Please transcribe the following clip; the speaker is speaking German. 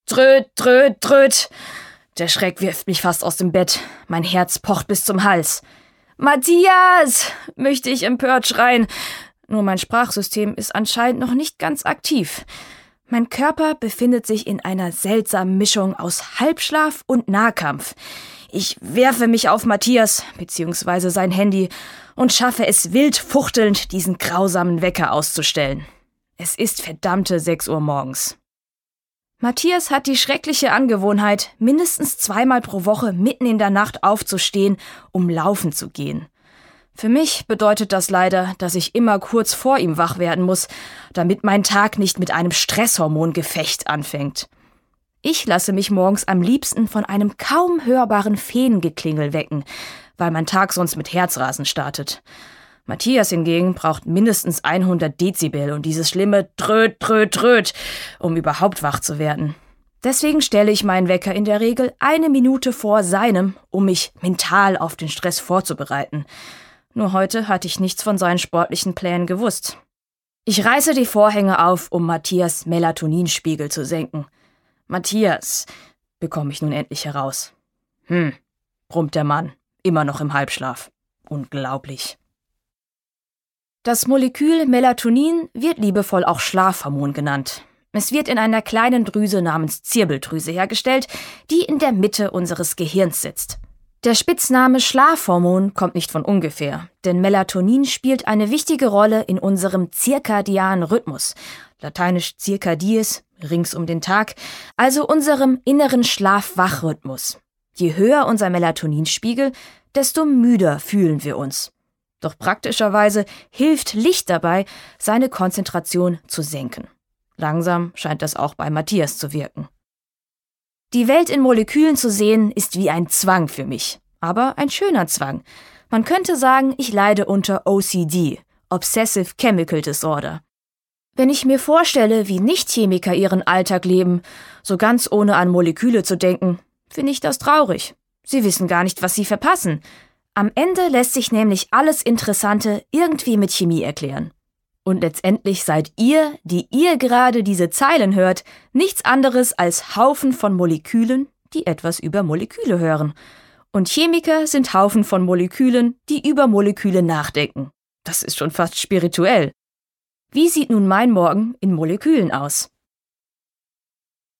Tröd, tröd, tröd. Der Schreck wirft mich fast aus dem Bett. Mein Herz pocht bis zum Hals. Matthias, möchte ich empört schreien. Nur mein Sprachsystem ist anscheinend noch nicht ganz aktiv. Mein Körper befindet sich in einer seltsamen Mischung aus Halbschlaf und Nahkampf. Ich werfe mich auf Matthias bzw. sein Handy und schaffe es wild fuchtelnd, diesen grausamen Wecker auszustellen. Es ist verdammte 6 Uhr morgens. Matthias hat die schreckliche Angewohnheit, mindestens 2-mal pro Woche mitten in der Nacht aufzustehen, um laufen zu gehen. Für mich bedeutet das leider, dass ich immer kurz vor ihm wach werden muss, damit mein Tag nicht mit einem Stresshormongefecht anfängt. Ich lasse mich morgens am liebsten von einem kaum hörbaren Feengeklingel wecken, weil mein Tag sonst mit Herzrasen startet. Matthias hingegen braucht mindestens 100 Dezibel und dieses schlimme Tröd, Tröd, Tröd, um überhaupt wach zu werden. Deswegen stelle ich meinen Wecker in der Regel 1 Minute vor seinem, um mich mental auf den Stress vorzubereiten. Nur heute hatte ich nichts von seinen sportlichen Plänen gewusst. Ich reiße die Vorhänge auf, um Matthias Melatoninspiegel zu senken. Matthias, bekomme ich nun endlich heraus. Brummt der Mann, immer noch im Halbschlaf. Unglaublich. Das Molekül Melatonin wird liebevoll auch Schlafhormon genannt. Es wird in einer kleinen Drüse namens Zirbeldrüse hergestellt, die in der Mitte unseres Gehirns sitzt. Der Spitzname Schlafhormon kommt nicht von ungefähr, denn Melatonin spielt eine wichtige Rolle in unserem zirkadianen Rhythmus, lateinisch circadies, rings um den Tag, also unserem inneren Schlaf-Wach-Rhythmus. Je höher unser Melatoninspiegel, desto müder fühlen wir uns. Doch praktischerweise hilft Licht dabei, seine Konzentration zu senken. Langsam scheint das auch bei Matthias zu wirken. Die Welt in Molekülen zu sehen, ist wie ein Zwang für mich. Aber ein schöner Zwang. Man könnte sagen, ich leide unter OCD, Obsessive Chemical Disorder. Wenn ich mir vorstelle, wie Nichtchemiker ihren Alltag leben, so ganz ohne an Moleküle zu denken, finde ich das traurig. Sie wissen gar nicht, was sie verpassen. Am Ende lässt sich nämlich alles Interessante irgendwie mit Chemie erklären. Und letztendlich seid ihr, die ihr gerade diese Zeilen hört, nichts anderes als Haufen von Molekülen, die etwas über Moleküle hören. Und Chemiker sind Haufen von Molekülen, die über Moleküle nachdenken. Das ist schon fast spirituell. Wie sieht nun mein Morgen in Molekülen aus?